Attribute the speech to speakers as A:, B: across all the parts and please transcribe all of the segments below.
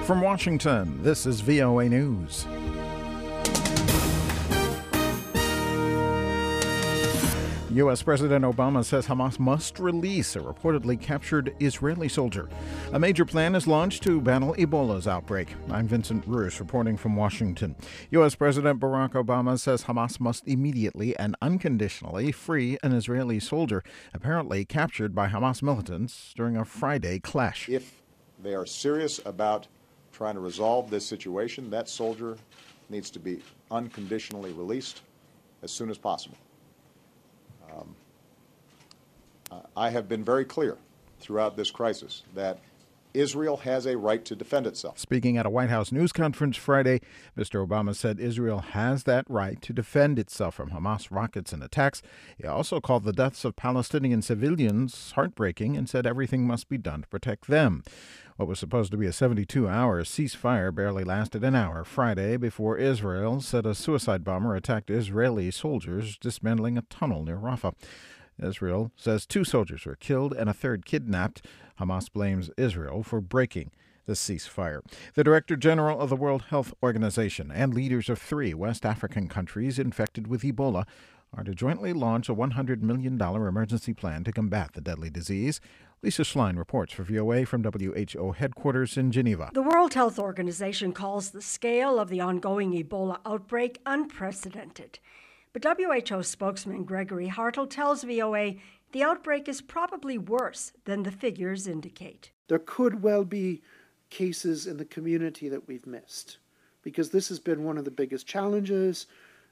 A: From Washington, this is VOA News. U.S. President Obama says Hamas must release a reportedly captured Israeli soldier. A major plan is launched to battle Ebola's outbreak. I'm Vincent Bruce reporting from Washington. U.S. President Barack Obama says Hamas must immediately and unconditionally free an Israeli soldier, apparently captured by Hamas militants during a Friday clash.
B: If they are serious about trying to resolve this situation, that soldier needs to be unconditionally released as soon as possible. I have been very clear throughout this crisis that Israel has a right to defend itself.
A: Speaking at a White House news conference Friday, Mr. Obama said Israel has that right to defend itself from Hamas rockets and attacks. He also called the deaths of Palestinian civilians heartbreaking and said everything must be done to protect them. What was supposed to be a 72-hour ceasefire barely lasted an hour Friday before Israel said a suicide bomber attacked Israeli soldiers dismantling a tunnel near Rafah. Israel says 2 soldiers were killed and a third kidnapped. Hamas blames Israel for breaking the ceasefire. The Director General of the World Health Organization and leaders of 3 West African countries infected with Ebola are to jointly launch a $100 million emergency plan to combat the deadly disease. Lisa Schlein reports for VOA from WHO headquarters in Geneva.
C: The World Health Organization calls the scale of the ongoing Ebola outbreak unprecedented. But WHO spokesman Gregory Hartl tells VOA the outbreak is probably worse than the figures indicate.
D: There could well be cases in the community that we've missed, because this has been one of the biggest challenges,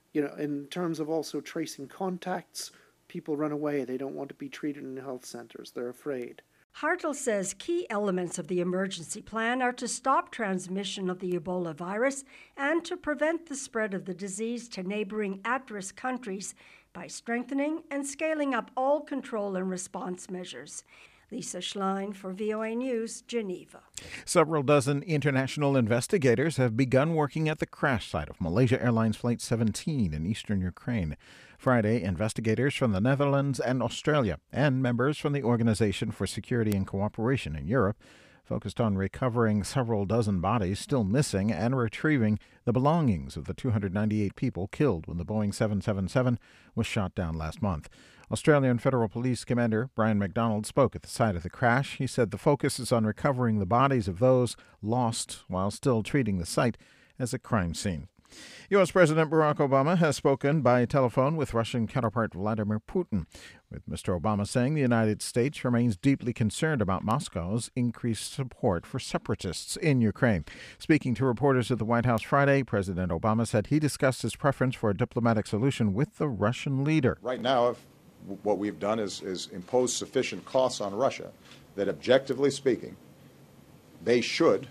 D: in terms of also tracing contacts. People run away. They don't want to be treated in health centers. They're afraid.
C: Hartl says key elements of the emergency plan are to stop transmission of the Ebola virus and to prevent the spread of the disease to neighboring at-risk countries by strengthening and scaling up all control and response measures. Lisa Schlein for VOA News, Geneva.
A: Several dozen international investigators have begun working at the crash site of Malaysia Airlines Flight 17 in eastern Ukraine. Friday, investigators from the Netherlands and Australia and members from the Organization for Security and Cooperation in Europe focused on recovering several dozen bodies still missing and retrieving the belongings of the 298 people killed when the Boeing 777 was shot down last month. Australian Federal Police Commander Brian McDonald spoke at the site of the crash. He said the focus is on recovering the bodies of those lost while still treating the site as a crime scene. U.S. President Barack Obama has spoken by telephone with Russian counterpart Vladimir Putin, with Mr. Obama saying the United States remains deeply concerned about Moscow's increased support for separatists in Ukraine. Speaking to reporters at the White House Friday, President Obama said he discussed his preference for a diplomatic solution with the Russian leader.
B: Right now, what we've done is impose sufficient costs on Russia that, objectively speaking, President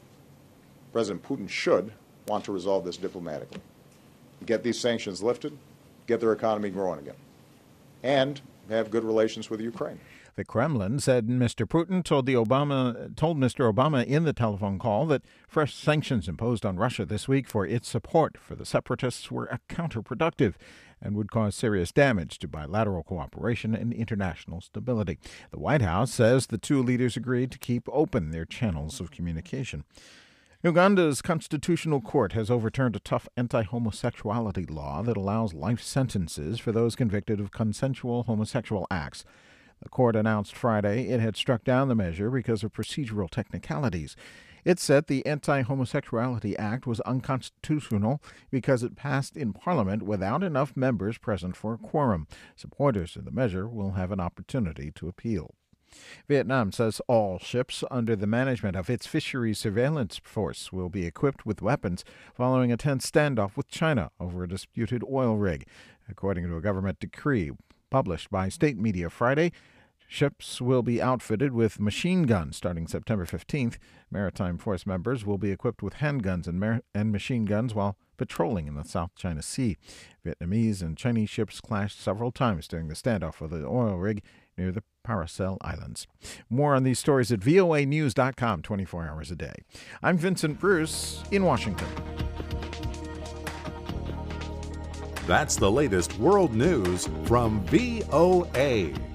B: Putin should want to resolve this diplomatically, get these sanctions lifted, get their economy growing again, and have good relations with Ukraine.
A: The Kremlin said Mr. Putin told Mr. Obama in the telephone call that fresh sanctions imposed on Russia this week for its support for the separatists were counterproductive and would cause serious damage to bilateral cooperation and international stability. The White House says the 2 leaders agreed to keep open their channels of communication. Uganda's constitutional court has overturned a tough anti-homosexuality law that allows life sentences for those convicted of consensual homosexual acts. The court announced Friday it had struck down the measure because of procedural technicalities. It said the Anti-Homosexuality Act was unconstitutional because it passed in Parliament without enough members present for a quorum. Supporters of the measure will have an opportunity to appeal. Vietnam says all ships under the management of its fisheries surveillance force will be equipped with weapons following a tense standoff with China over a disputed oil rig. According to a government decree published by state media Friday, ships will be outfitted with machine guns starting September 15th. Maritime Force members will be equipped with handguns and machine guns while patrolling in the South China Sea. Vietnamese and Chinese ships clashed several times during the standoff of the oil rig near the Paracel Islands. More on these stories at voanews.com 24 hours a day. I'm Vincent Bruce in Washington.
E: That's the latest world news from VOA.